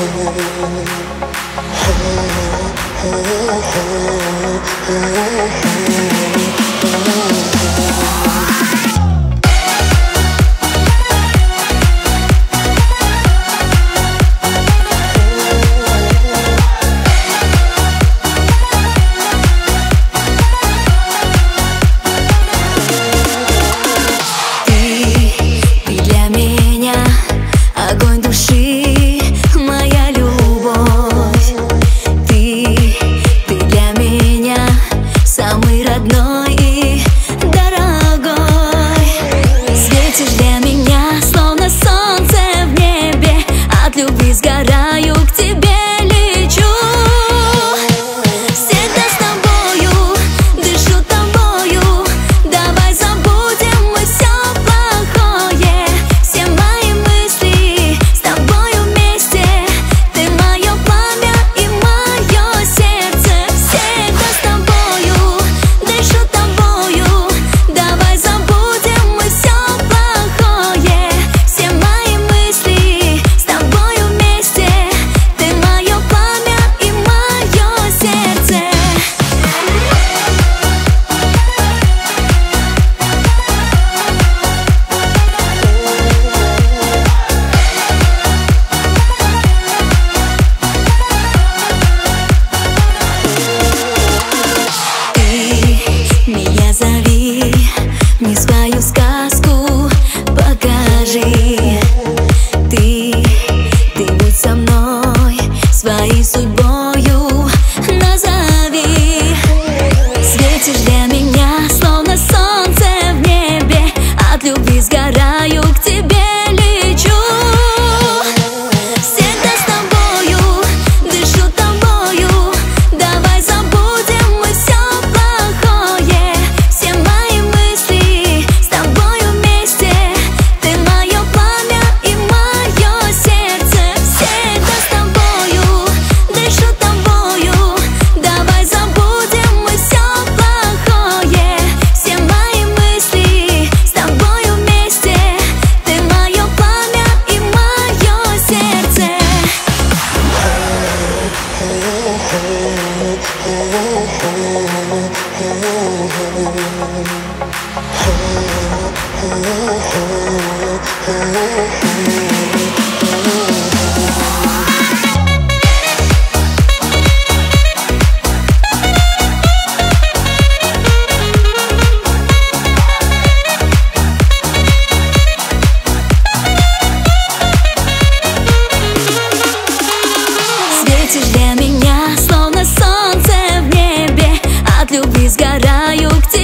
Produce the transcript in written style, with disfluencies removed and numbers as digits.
Сгораю, к тебе лечу. Всегда с тобою, дышу тобою. Давай забудем мы все плохое. Все мои мысли с тобою вместе. Ты мое пламя и мое сердце. Всегда с тобою, дышу тобою. Давай забудем мы все плохое. Все мои мысли с тобою вместе. Ты мое пламя и мое сердце. Ты меня зови, мне свою сказку покажи. Ты будь со мной, своей судьбою назови. Светишь для меня, словно солнце в небе. От любви сгораю, к тебе лечу. Всегда с тобою, дышу тобою. Давай забудем мы все плохое. Все мои мысли с тобою вместе. Ты мое пламя и мое сердце. Всегда с тобою, дышу тобою. Давай забудем мы все плохое. Все мои мысли с тобою вместе. Ты мое пламя и мое сердце. Светишь для меня, словно солнце в небе. От любви сгораю, к тебе